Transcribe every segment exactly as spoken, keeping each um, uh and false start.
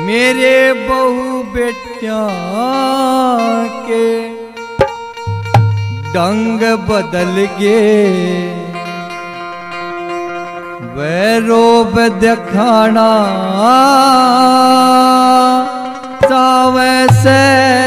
मेरे बहू बेटिया के ढंग बदल गए, वह रोब दिखाना चावे से,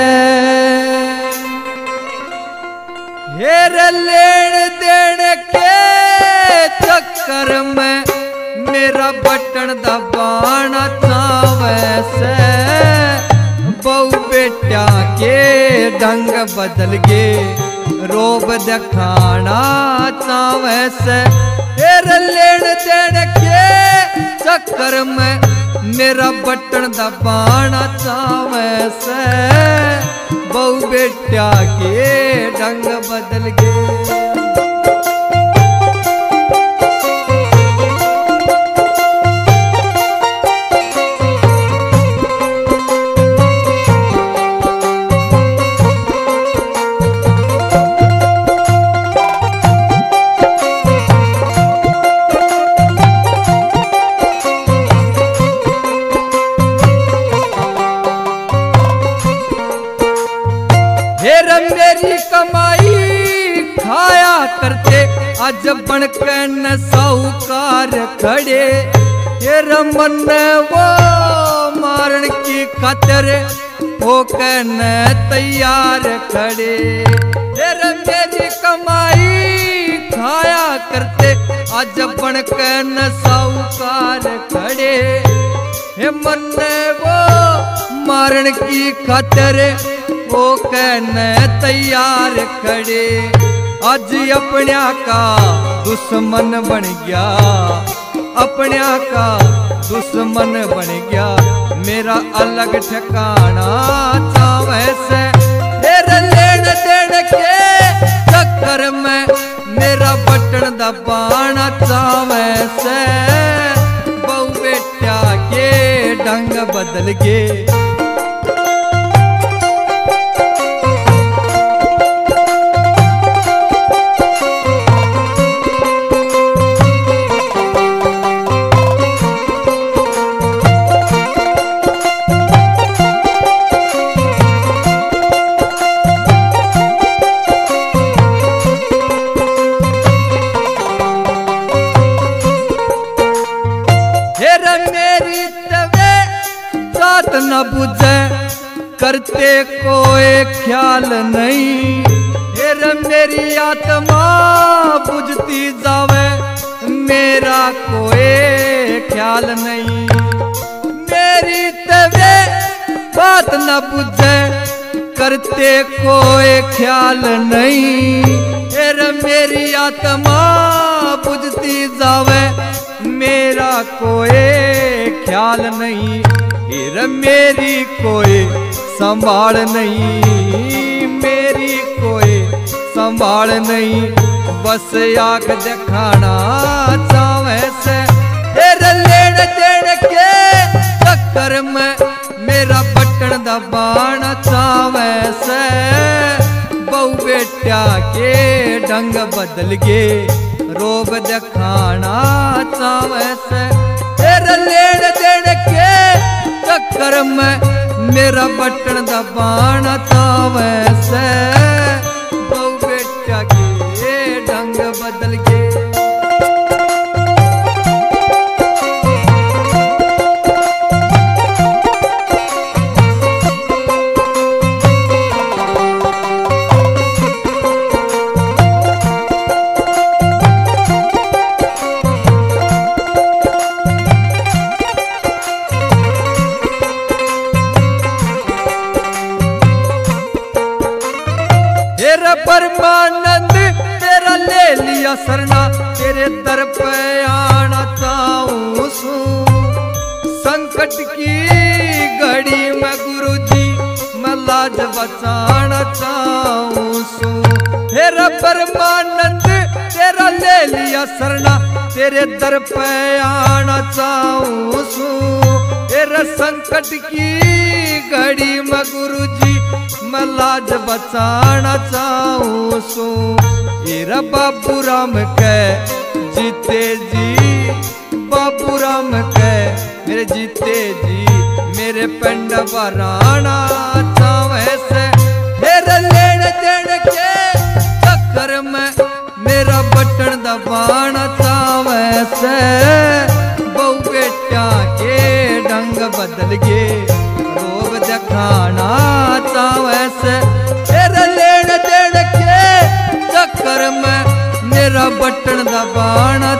हेर लेन देन के चक्कर में मेरा बटन दबाना चावे से। बहू बेटिया के ढंग बदल गए, रोब दिखाना चावे से, हेर लेन देन के चक्कर में मेरा बटन दबाना चावे से। बहू बेटिया के ढंग बदल गए। मेरी कमाई खाया करते आज बनके न साहूकार खड़े, ये रमन वो मारन की खातिर होके न तैयार खड़े। ये मेरी कमाई खाया करते आज बनके न साहूकार खड़े, हे मन वो मारन की खातिर वो कहने तैयार खड़े। आज अपन्या का दुश्मन बन गया, अपन्या का दुश्मन बन गया, मेरा अलग ठिकाना चावे से। तेरे लेन देन के चक्कर में मेरा बटन दबाना चावे से। बहू बेटिया के ढंग बदल गए। मेरी तवे बात न बुझे करते कोई ख्याल नहीं, हेर मेरी आत्मा बुझती जावे मेरा कोई ख्याल नहीं। मेरी तवे बात न बुझे करते कोई ख्याल नहीं, हेर मेरी आत्मा बुझती जावे मेरा कोई ख्याल नहीं। फिर मेरी कोई संभाल नहीं, मेरी कोई संभाल नहीं, बस आग दिखाना चावे से। फिर लेन देन के चक्कर में मेरा बटन दबाना चावे से। बहू बेटिया के ढंग बदल गए, रोब दिखाना चावे से। तेरे लेन देन के चक्कर में मेरा बटन दबाना चावे से। बहू बेटिया के ढंग बदल गए। तेरा परमानंद तेरा ले लिया सरना, तेरे दर पे आना चाहूं सू। संकट की घड़ी में गुरुजी मैं लाज बचाना चाहूं सू। तेरा परमानंद तेरा ले लिया सरना, तेरे दर पे आना चाहूं सू। तेरा संकट की घड़ी में गुरुजी मैं लाज बचाना चाहूं सू। एरा बाबू राम के जीते जी, बाबू राम के मेरे जीते जी, मेरे पिंड बराना चावे से फिर लेन देन के चक्कर में मेरा बटन दबाना चावे से बहु बेटा के ढंग बदल के रोब दिखाना चावे से फिर लेन देन के चक्कर में मेरा बटन दबाना